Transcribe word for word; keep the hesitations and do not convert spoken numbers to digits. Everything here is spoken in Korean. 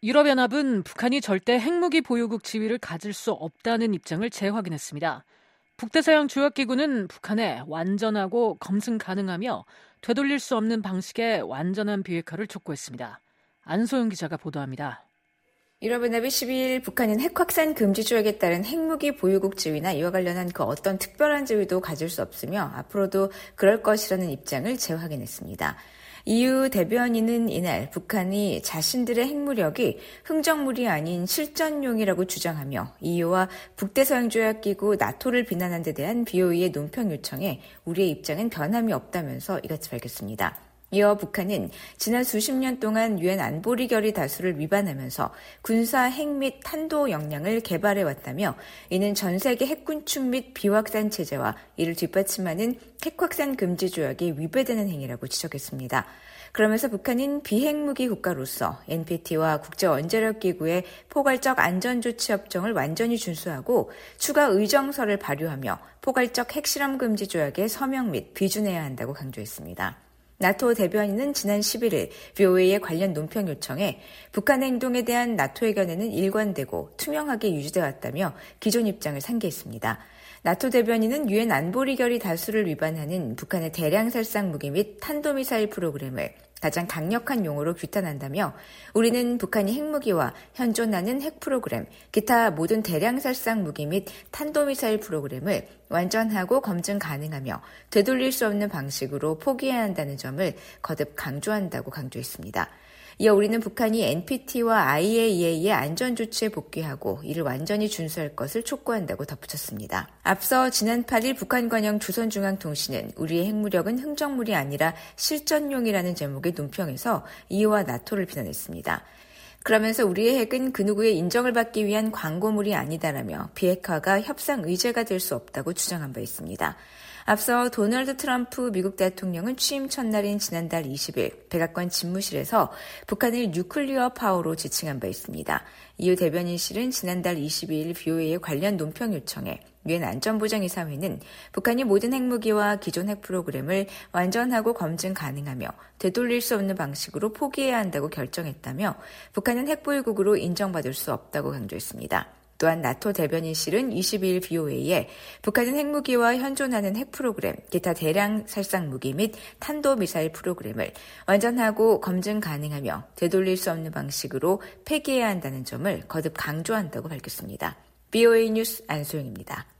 유럽연합은 북한이 절대 핵무기 보유국 지위를 가질 수 없다는 입장을 재확인했습니다. 북대서양 조약기구는 북한에 완전하고 검증 가능하며 되돌릴 수 없는 방식의 완전한 비핵화를 촉구했습니다. 안소영 기자가 보도합니다. 유럽연합이 십이일 북한은 핵확산 금지 조약에 따른 핵무기 보유국 지위나 이와 관련한 그 어떤 특별한 지위도 가질 수 없으며 앞으로도 그럴 것이라는 입장을 재확인했습니다. 이유 대변인은 이날 북한이 자신들의 핵무력이 흥정물이 아닌 실전용이라고 주장하며 이유와 북대서양조약기구 나토를 비난한 데 대한 비오이의 논평 요청에 우리의 입장은 변함이 없다면서 이같이 밝혔습니다. 이어 북한은 지난 수십 년 동안 유엔 안보리 결의 다수를 위반하면서 군사 핵 및 탄도 역량을 개발해왔다며 이는 전 세계 핵군축 및 비확산 체제와 이를 뒷받침하는 핵확산 금지 조약에 위배되는 행위라고 지적했습니다. 그러면서 북한은 비핵무기 국가로서 엔피티와 국제원자력기구의 포괄적 안전조치협정을 완전히 준수하고 추가 의정서를 발효하며 포괄적 핵실험 금지 조약에 서명 및 비준해야 한다고 강조했습니다. 나토 대변인은 지난 십일일 브이오에이의 관련 논평 요청에 북한의 행동에 대한 나토 의견에는 일관되고 투명하게 유지되어 왔다며 기존 입장을 상기했습니다. 나토 대변인은 유엔 안보리 결의 다수를 위반하는 북한의 대량 살상 무기 및 탄도미사일 프로그램을 가장 강력한 용어로 규탄한다며 우리는 북한이 핵무기와 현존하는 핵 프로그램, 기타 모든 대량 살상 무기 및 탄도미사일 프로그램을 완전하고 검증 가능하며 되돌릴 수 없는 방식으로 포기해야 한다는 점을 거듭 강조한다고 강조했습니다. 이어 우리는 북한이 엔피티와 아이에이이에이의 안전조치에 복귀하고 이를 완전히 준수할 것을 촉구한다고 덧붙였습니다. 앞서 지난 팔일 북한 관영 조선중앙통신은 우리의 핵무력은 흥정물이 아니라 실전용이라는 제목의 논평에서 이유와 나토를 비난했습니다. 그러면서 우리의 핵은 그 누구의 인정을 받기 위한 광고물이 아니다라며 비핵화가 협상 의제가 될 수 없다고 주장한 바 있습니다. 앞서 도널드 트럼프 미국 대통령은 취임 첫날인 지난달 이십일 백악관 집무실에서 북한을 뉴클리어 파워로 지칭한 바 있습니다. 이후 대변인실은 지난달 이십이일 브이오에이의 관련 논평 요청에 유엔 안전보장이사회는 북한이 모든 핵무기와 기존 핵 프로그램을 완전하고 검증 가능하며 되돌릴 수 없는 방식으로 포기해야 한다고 결정했다며 북한은 핵보유국으로 인정받을 수 없다고 강조했습니다. 또한 나토 대변인실은 이십이일 브이오에이에 북한은 핵무기와 현존하는 핵 프로그램, 기타 대량 살상 무기 및 탄도미사일 프로그램을 완전하고 검증 가능하며 되돌릴 수 없는 방식으로 폐기해야 한다는 점을 거듭 강조한다고 밝혔습니다. 브이오에이 뉴스 안소영입니다.